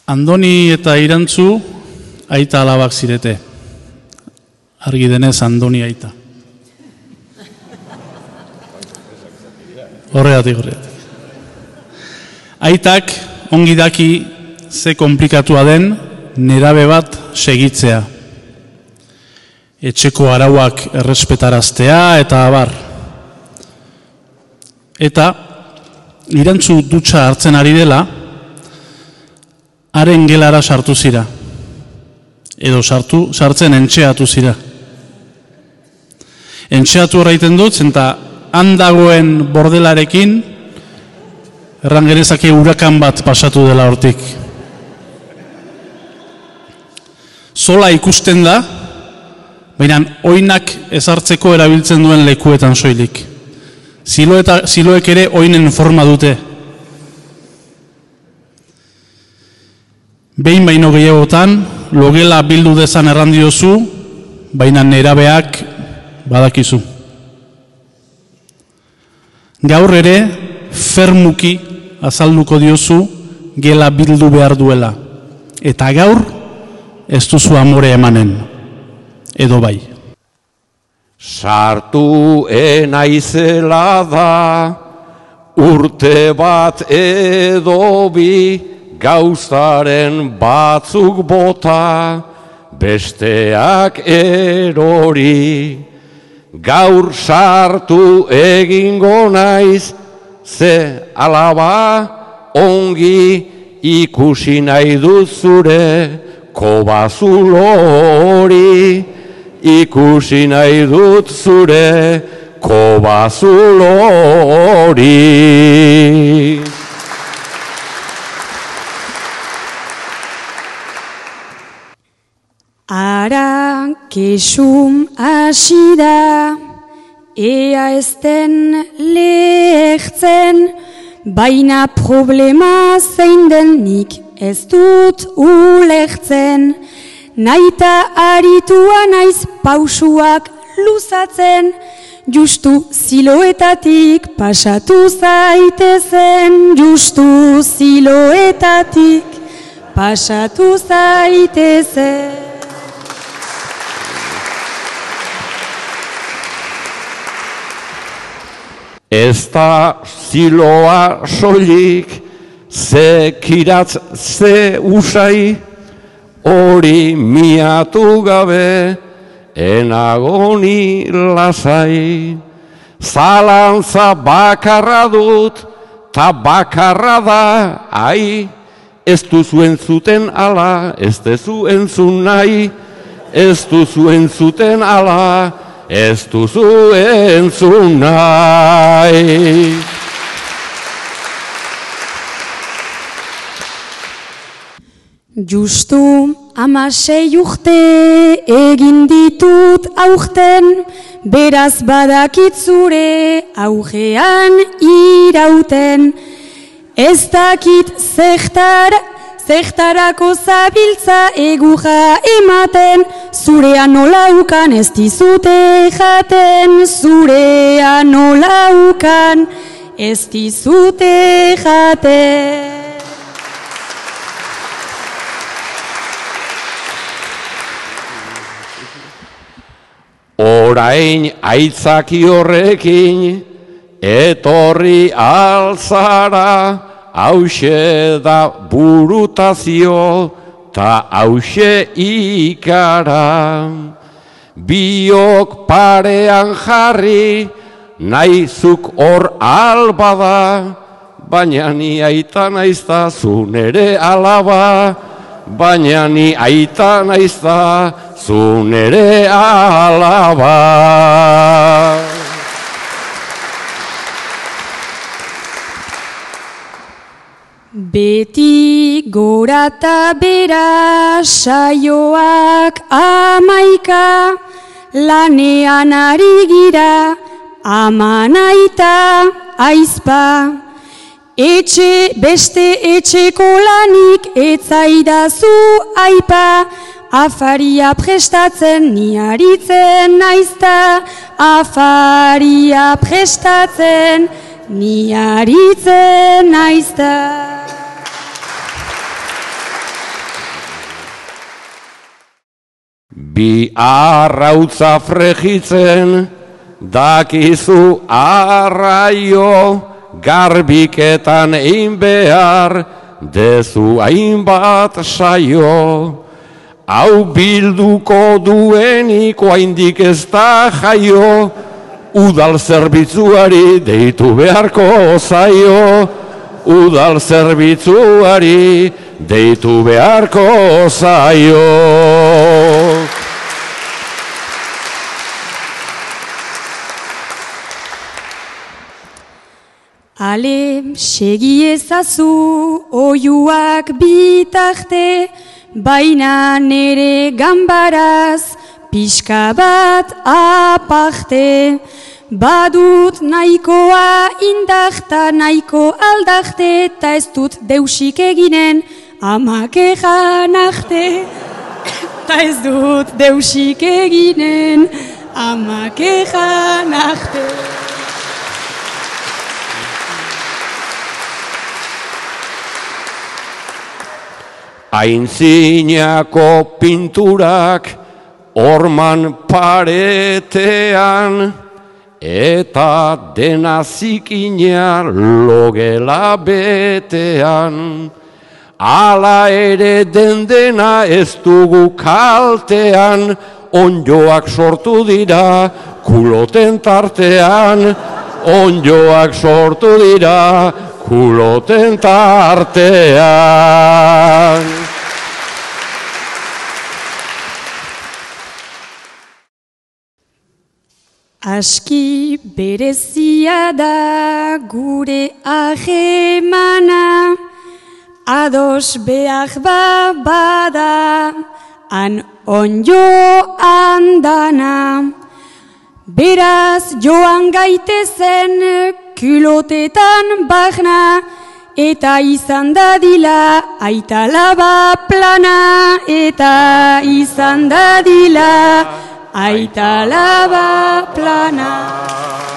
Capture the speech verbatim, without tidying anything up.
Andoni eta Irantzu aita alabak zirete. Argi denez Andoni aita. Horregatik, horregatik. Aitak ongi daki ze komplikatua den nerabe bat segitzea. Etxeko arauak errespetaraztea eta abar. Eta Irantzu dutxa hartzen ari dela, haren gelara sartu zira. Edo sartu, sartzen entxeatu zira. Entxeatu horreiten dut, zenta handagoen bordelarekin, erran genezake hurakan bat pasatu dela hortik. Zola ikusten da, baina oinak ezartzeko erabiltzen duen lekuetan soilik. Ziloeta, ziloek ere oinen forma dute. Behin baino gehiagotan, logela bildu dezan errandiozu, baina nerabeak badakizu. Gaur ere, fermuki azalduko diozu gela bildu behar duela. Eta gaur, ez duzu amore emanen. Edo bai. Sartu enaizela da, urte bat edo bi, gauzaren batzuk bota, besteak erori. Gaur sartu egingo naiz, ze alaba ongi ikusi nahi dut zure kobazulo hori. Ikusi nahi dut zure kobazulo hori. Ara kesum hasi da, ea ez den lehtzen, baina problema zein den nik ez dut ulertzen. Naita aritua naiz pausuak luzatzen, justu ziloetatik pasatu zaitezen, justu ziloetatik pasatu zaitezen. Ez da ziloa soilik, ze kiratz, ze usai, hori miatu gabe, enagoni lasai. Zalantza bakarra dut, ta bakarra da, ai, ez duzu entzuten ala, ez duzu entzun nahi, ez duzu entzuten ala, ez duzu entzun nahi. Justu amasei urte egin ditut aurten, beraz badakit zure augean irauten. Ez dakit zertar, zertarako zabiltza egurra ematen, zurea nola ukan ez dizute jaten, zurea nola ukan ez dizute jaten. Orain aitzaki horrekin, etorri alzara, hauxe da burutazio, ta hauxe ikara. Biok parean jarri, naizuk hor albada, baina ni aita naizta zu nere alaba, baina ni aita naizta zu nere alaba. Beti gora ta bera saioak amaika, lanean ari gira aman aita aizpa. Etxe beste etxeko lanik etzaidazu aipa, afaria prestatzen ni aritzen naizta, afaria prestatzen ni aritzen naizta. bi arrautza fregitzen, dakizu arraio, garbiketan egin behar, dezu hainbat saio. Hau bilduko dueniko haindik ez da jaio, udal zerbitzuari deitu beharko zaio, udal zerbitzuari deitu beharko zaio. Ale, segi ezazu, oiuak bitarte, baina nere ganbaraz, pixka bat aparte. Badut nahikoa indakta, nahiko aldakte, ta ez dut deusik eginen, amak egan arte. Ta ez dut deusik eginen, amak egan arte. Aintzinako pinturak orman paretean, eta dena zikina logela betean. Hala ere den dena ez dugu kaltean, onjoak sortu dira kuloten tartean, onjoak sortu dira kuloten tartean. Aski berezia da gure ahemana, ados behar ba bada, han onjo andana. Beraz joan gaitezen kulotetan bagna, eta izan dadila aita laba plana, eta izan dadila aita laba plana.